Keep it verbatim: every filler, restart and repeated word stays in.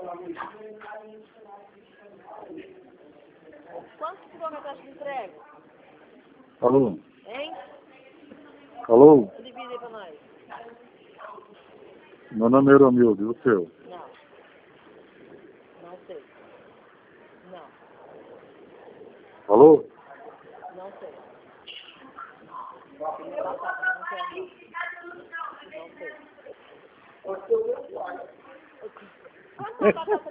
Quantos quilômetros de entrega? Alô? Hein? Alô? Divide aí pra nós. Meu nome é Romildo, e o seu? Não. Não sei. Não. Alô? Não sei. Não quero não. Não sei. Quanto batata